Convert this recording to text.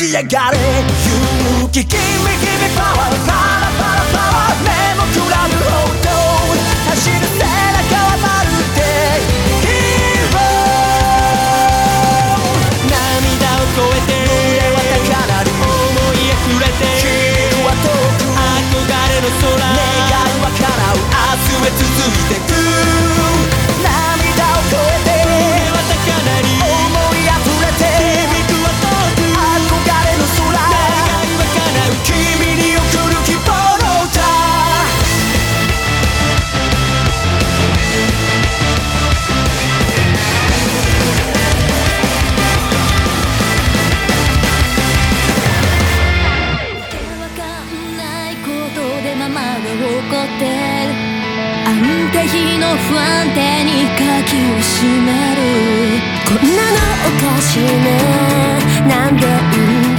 ち上がれ勇気君パワーパラパラパワー目もくらむほど走る背中はまるでヒーロー涙を越えて胸は高鳴る思い溢れて君は遠く憧れの空願いは叶う明日へ続いてく涙を越えて胸は高鳴り思い溢れて君は遠く憧れの空願いは叶う君に送る希望の歌わかんないことでママが怒ってる安定比の不安定に鍵を閉めるこんなのおかしいねなんで